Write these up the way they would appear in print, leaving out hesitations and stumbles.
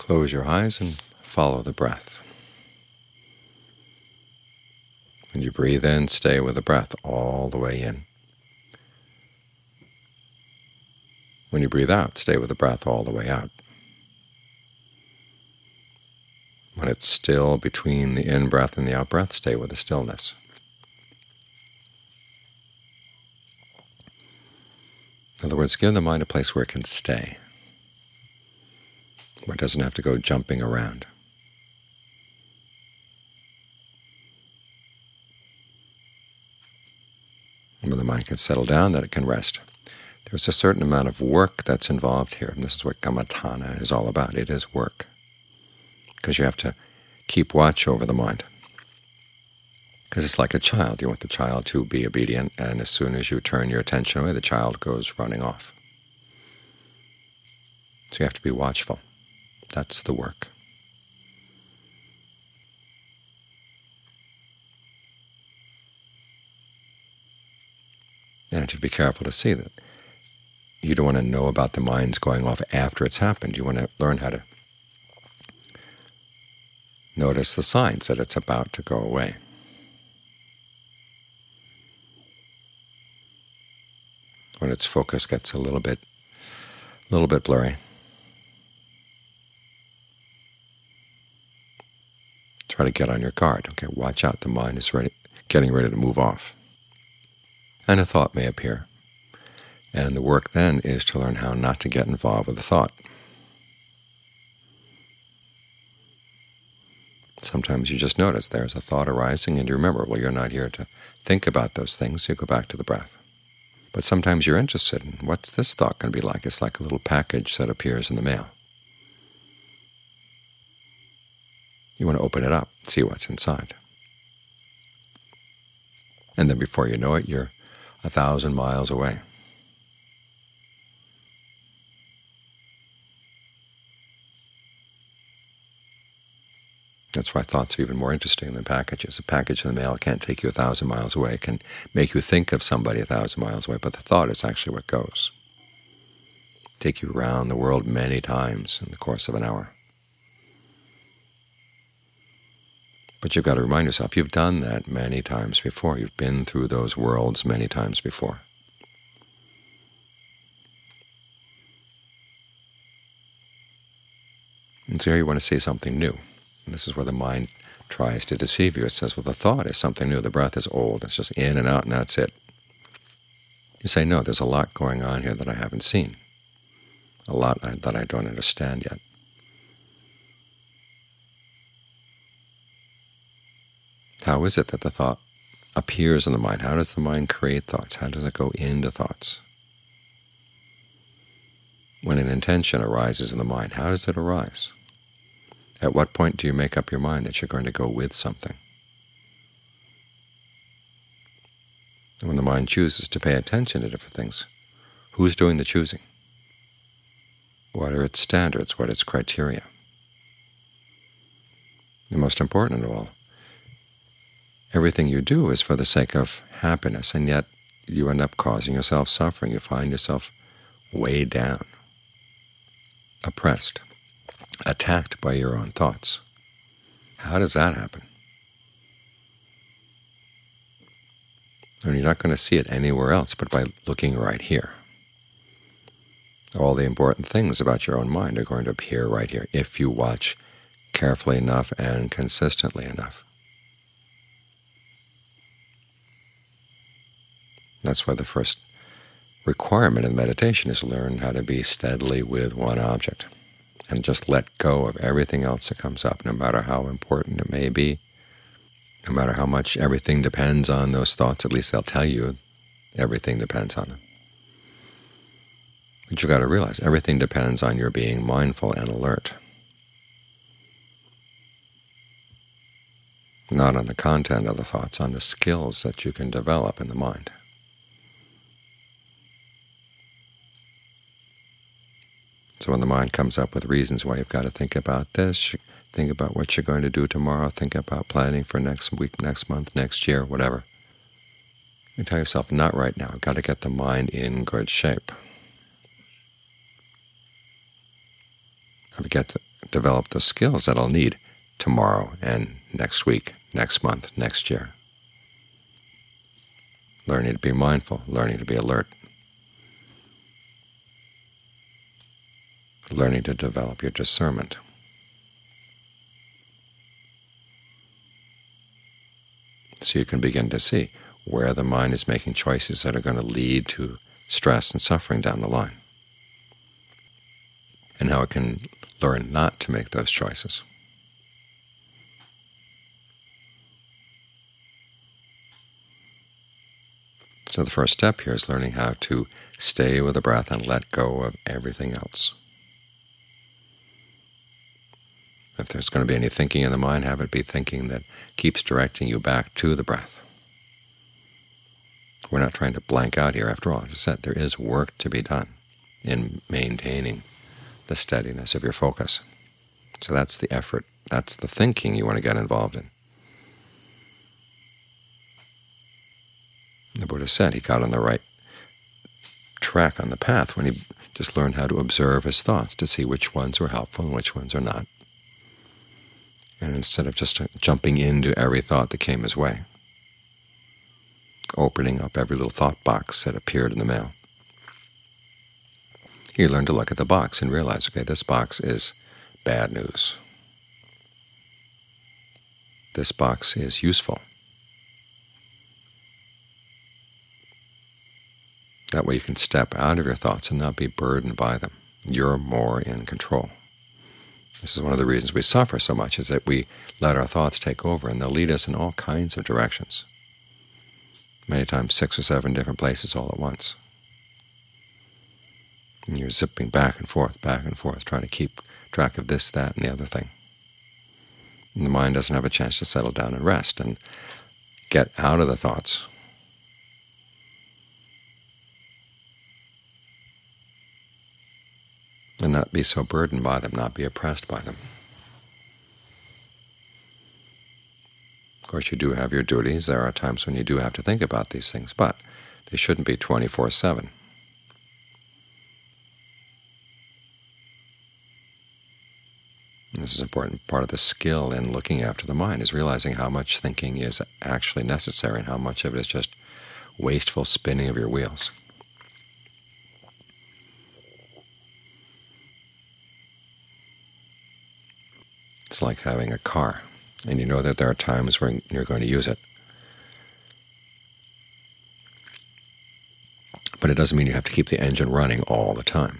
Close your eyes and follow the breath. When you breathe in, stay with the breath all the way in. When you breathe out, stay with the breath all the way out. When it's still between the in-breath and the out-breath, stay with the stillness. In other words, give the mind a place where it can stay, where it doesn't have to go jumping around. And when the mind can settle down, that it can rest. There's a certain amount of work that's involved here, and this is what kammatthana is all about. It is work, because you have to keep watch over the mind. Because it's like a child. You want the child to be obedient, and as soon as you turn your attention away, the child goes running off. So you have to be watchful. That's the work. And you have to be careful to see that you don't want to know about the mind's going off after it's happened. You want to learn how to notice the signs that it's about to go away. When its focus gets a little bit blurry, try to get on your guard. Okay, watch out. The mind is getting ready to move off. And a thought may appear. And the work then is to learn how not to get involved with the thought. Sometimes you just notice there's a thought arising, and you remember, well, you're not here to think about those things, so you go back to the breath. But sometimes you're interested in what's this thought going to be like. It's like a little package that appears in the mail. You want to open it up, see what's inside. And then before you know it, you're 1,000 miles away. That's why thoughts are even more interesting than packages. A package in the mail can't take you 1,000 miles away. It can make you think of somebody 1,000 miles away, but the thought is actually what goes. Take you around the world many times in the course of an hour. But you've got to remind yourself you've done that many times before. You've been through those worlds many times before. And so here you want to see something new. And this is where the mind tries to deceive you. It says, well, the thought is something new. The breath is old. It's just in and out, and that's it. You say, no, there's a lot going on here that I haven't seen, a lot that I don't understand yet. How is it that the thought appears in the mind? How does the mind create thoughts? How does it go into thoughts? When an intention arises in the mind, how does it arise? At what point do you make up your mind that you're going to go with something? And when the mind chooses to pay attention to different things, who's doing the choosing? What are its standards? What are its criteria? The most important of all, everything you do is for the sake of happiness, and yet you end up causing yourself suffering. You find yourself weighed down, oppressed, attacked by your own thoughts. How does that happen? And you're not going to see it anywhere else but by looking right here. All the important things about your own mind are going to appear right here if you watch carefully enough and consistently enough. That's why the first requirement in meditation is learn how to be steadily with one object and just let go of everything else that comes up, no matter how important it may be, no matter how much everything depends on those thoughts. At least they'll tell you everything depends on them. But you've got to realize everything depends on your being mindful and alert, not on the content of the thoughts, on the skills that you can develop in the mind. So when the mind comes up with reasons why you've got to think about this, think about what you're going to do tomorrow, think about planning for next week, next month, next year, whatever, you tell yourself, not right now. I've got to get the mind in good shape. develop the skills that I'll need tomorrow and next week, next month, next year. Learning to be mindful, learning to be alert, learning to develop your discernment. So you can begin to see where the mind is making choices that are going to lead to stress and suffering down the line, and how it can learn not to make those choices. So the first step here is learning how to stay with the breath and let go of everything else. If there's going to be any thinking in the mind, have it be thinking that keeps directing you back to the breath. We're not trying to blank out here. After all, as I said, there is work to be done in maintaining the steadiness of your focus. So that's the effort. That's the thinking you want to get involved in. The Buddha said he got on the right track on the path when he just learned how to observe his thoughts to see which ones were helpful and which ones are not. And instead of just jumping into every thought that came his way, opening up every little thought box that appeared in the mail, he learned to look at the box and realize, okay, this box is bad news. This box is useful. That way you can step out of your thoughts and not be burdened by them. You're more in control. This is one of the reasons we suffer so much, is that we let our thoughts take over, and they'll lead us in all kinds of directions, many times 6 or 7 different places all at once. And you're zipping back and forth, trying to keep track of this, that, and the other thing. And the mind doesn't have a chance to settle down and rest and get out of the thoughts. And not be so burdened by them, not be oppressed by them. Of course, you do have your duties. There are times when you do have to think about these things, but they shouldn't be 24/7. This is an important part of the skill in looking after the mind, is realizing how much thinking is actually necessary and how much of it is just wasteful spinning of your wheels. It's like having a car, and you know that there are times when you're going to use it. But it doesn't mean you have to keep the engine running all the time,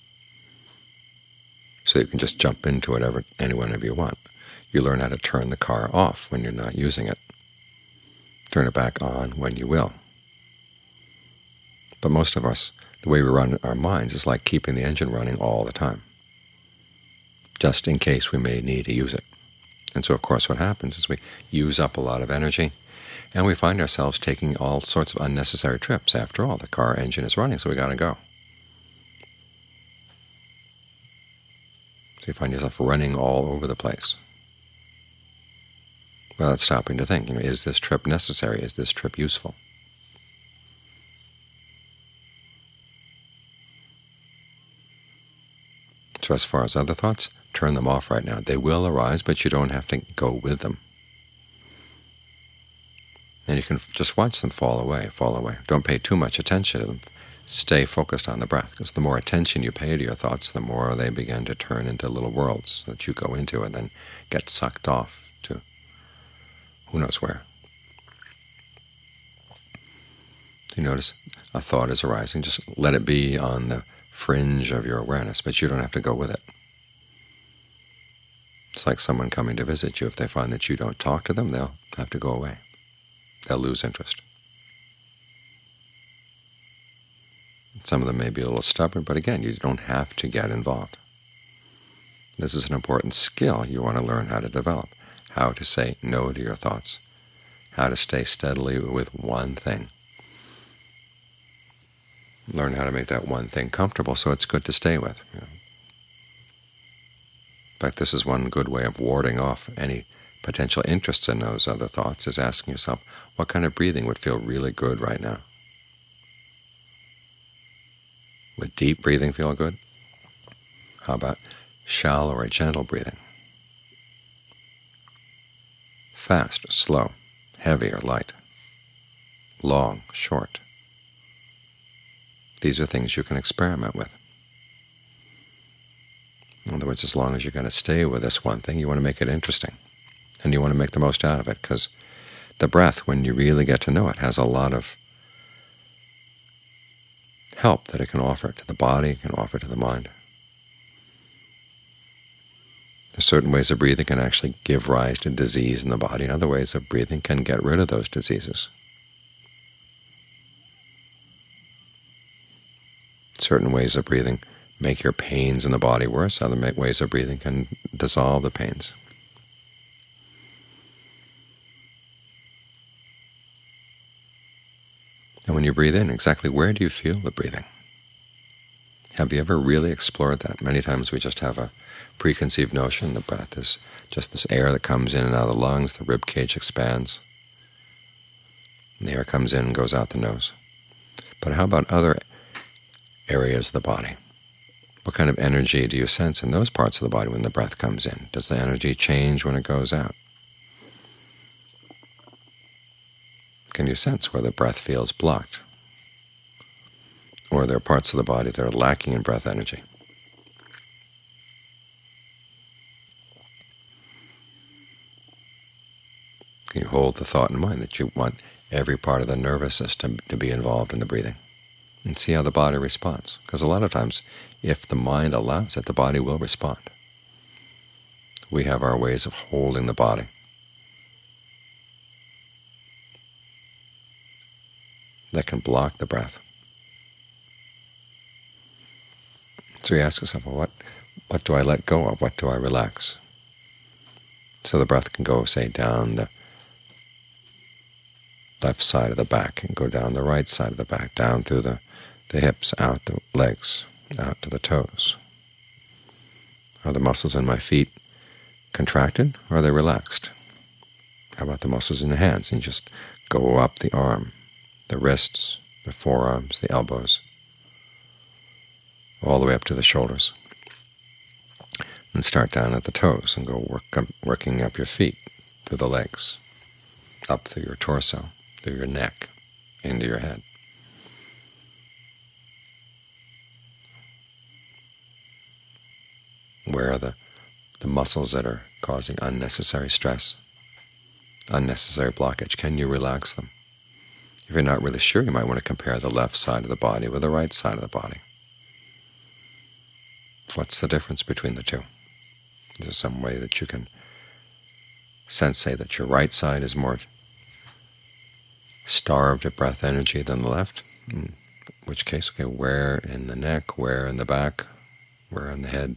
so you can just jump into whatever whenever you want. You learn how to turn the car off when you're not using it. Turn it back on when you will. But most of us, the way we run our minds is like keeping the engine running all the time, just in case we may need to use it. And so, of course, what happens is we use up a lot of energy, and we find ourselves taking all sorts of unnecessary trips. After all, the car engine is running, so we got to go. So you find yourself running all over the place. Well, it's stopping to think, is this trip necessary? Is this trip useful? So as far as other thoughts, turn them off right now. They will arise, but you don't have to go with them. And you can just watch them fall away, fall away. Don't pay too much attention to them. Stay focused on the breath, because the more attention you pay to your thoughts, the more they begin to turn into little worlds that you go into and then get sucked off to who knows where. You notice a thought is arising. Just let it be on the fringe of your awareness, but you don't have to go with it. It's like someone coming to visit you. If they find that you don't talk to them, they'll have to go away. They'll lose interest. Some of them may be a little stubborn, but again, you don't have to get involved. This is an important skill you want to learn how to develop, how to say no to your thoughts, how to stay steadily with one thing. Learn how to make that one thing comfortable so it's good to stay with. In fact, this is one good way of warding off any potential interest in those other thoughts, is asking yourself, what kind of breathing would feel really good right now? Would deep breathing feel good? How about shallow or gentle breathing, fast or slow, heavy or light, long, short. These are things you can experiment with. In other words, as long as you're going to stay with this one thing, you want to make it interesting, and you want to make the most out of it, because the breath, when you really get to know it, has a lot of help that it can offer to the body, it can offer to the mind. There's certain ways of breathing can actually give rise to disease in the body, and other ways of breathing can get rid of those diseases. Certain ways of breathing make your pains in the body worse. Other ways of breathing can dissolve the pains. And when you breathe in, exactly where do you feel the breathing? Have you ever really explored that? Many times we just have a preconceived notion the breath is just this air that comes in and out of the lungs, the rib cage expands, and the air comes in and goes out the nose. But how about other areas of the body? What kind of energy do you sense in those parts of the body when the breath comes in? Does the energy change when it goes out? Can you sense where the breath feels blocked? Or there are parts of the body that are lacking in breath energy? Can you hold the thought in mind that you want every part of the nervous system to be involved in the breathing? And see how the body responds. Because a lot of times, if the mind allows it, the body will respond. We have our ways of holding the body. That can block the breath. So you ask yourself, well, what do I let go of? What do I relax? So the breath can go, say, down the left side of the back, and go down the right side of the back, down through the hips, out the legs, out to the toes. Are the muscles in my feet contracted, or are they relaxed? How about the muscles in the hands? And just go up the arm, the wrists, the forearms, the elbows, all the way up to the shoulders. And start down at the toes and go working up your feet, through the legs, up through your torso, through your neck, into your head. Where are the muscles that are causing unnecessary stress, unnecessary blockage? Can you relax them? If you're not really sure, you might want to compare the left side of the body with the right side of the body. What's the difference between the two? Is there some way that you can say that your right side is more starved of breath energy than the left? In which case, okay, where in the neck, where in the back, where in the head?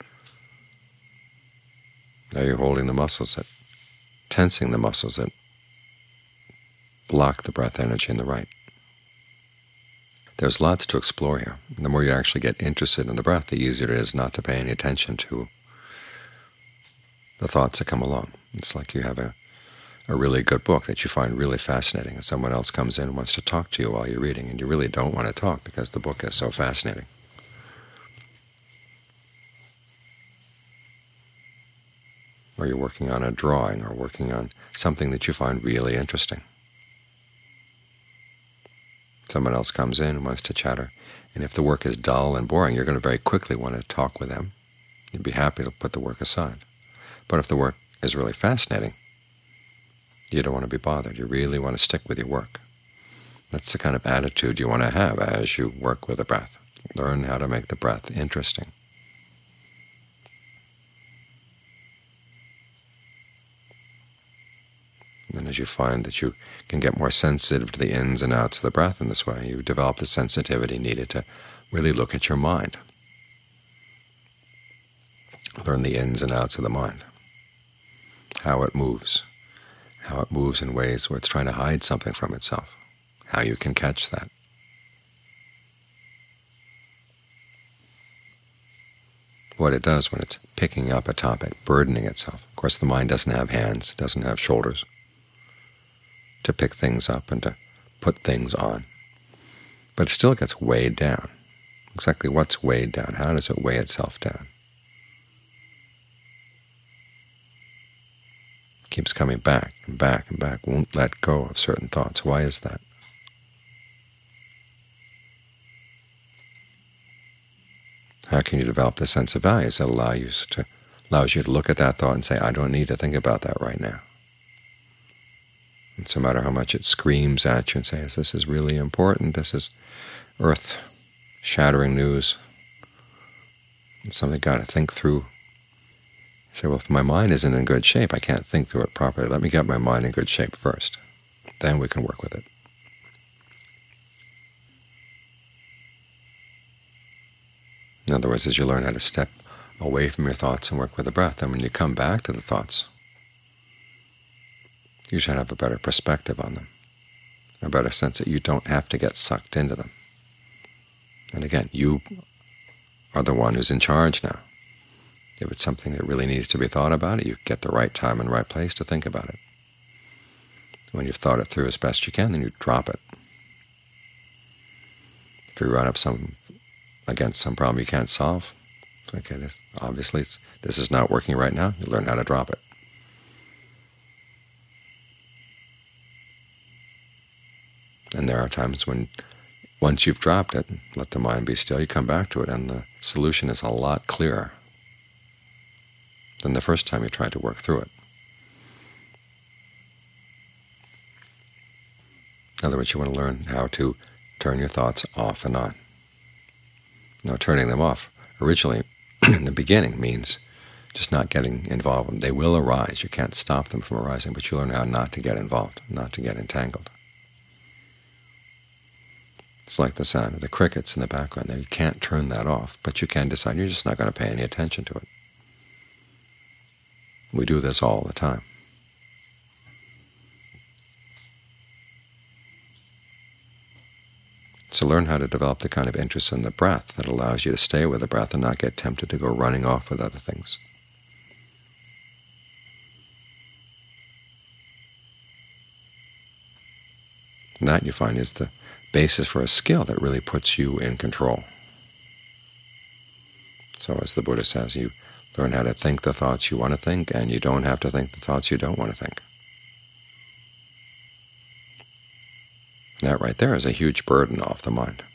Are you holding the muscles, tensing the muscles that block the breath energy in the right? There's lots to explore here. The more you actually get interested in the breath, the easier it is not to pay any attention to the thoughts that come along. It's like you have a really good book that you find really fascinating, and someone else comes in and wants to talk to you while you're reading, and you really don't want to talk because the book is so fascinating. Or you're working on a drawing or working on something that you find really interesting. Someone else comes in and wants to chatter, and if the work is dull and boring, you're going to very quickly want to talk with them. You'd be happy to put the work aside. But if the work is really fascinating, you don't want to be bothered. You really want to stick with your work. That's the kind of attitude you want to have as you work with the breath. Learn how to make the breath interesting. And as you find that you can get more sensitive to the ins and outs of the breath in this way, you develop the sensitivity needed to really look at your mind. Learn the ins and outs of the mind, how it moves in ways where it's trying to hide something from itself, how you can catch that. What it does when it's picking up a topic, burdening itself. Of course, the mind doesn't have hands, it doesn't have shoulders to pick things up and to put things on. But it still, it still, gets weighed down. Exactly what's weighed down? How does it weigh itself down? Well, it still gets weighed down. Exactly what's weighed down? How does it weigh itself down? Well, it still gets weighed down. Exactly what's weighed down? How does it weigh itself down? Keeps coming back and back and back, won't let go of certain thoughts. Why is that? How can you develop the sense of values that allows you to look at that thought and say, I don't need to think about that right now? And so no matter how much it screams at you and says, this is really important, this is earth-shattering news, it's something I've got to think through. You say, well, if my mind isn't in good shape, I can't think through it properly. Let me get my mind in good shape first. Then we can work with it. In other words, as you learn how to step away from your thoughts and work with the breath, and when you come back to the thoughts, you should have a better perspective on them, a better sense that you don't have to get sucked into them. And again, you are the one who's in charge now. If it's something that really needs to be thought about, you get the right time and right place to think about it. When you've thought it through as best you can, then you drop it. If you run up against some problem you can't solve, okay, this is not working right now, you learn how to drop it. And there are times when, once you've dropped it, let the mind be still, you come back to it, and the solution is a lot clearer than the first time you tried to work through it. In other words, you want to learn how to turn your thoughts off and on. Now, turning them off originally in the beginning means just not getting involved. They will arise. You can't stop them from arising, but you learn how not to get involved, not to get entangled. It's like the sound of the crickets in the background there. You can't turn that off, but you can decide you're just not going to pay any attention to it. We do this all the time. So learn how to develop the kind of interest in the breath that allows you to stay with the breath and not get tempted to go running off with other things. And that, you find, is the basis for a skill that really puts you in control. So as the Buddha says, you learn how to think the thoughts you want to think, and you don't have to think the thoughts you don't want to think. That right there is a huge burden off the mind.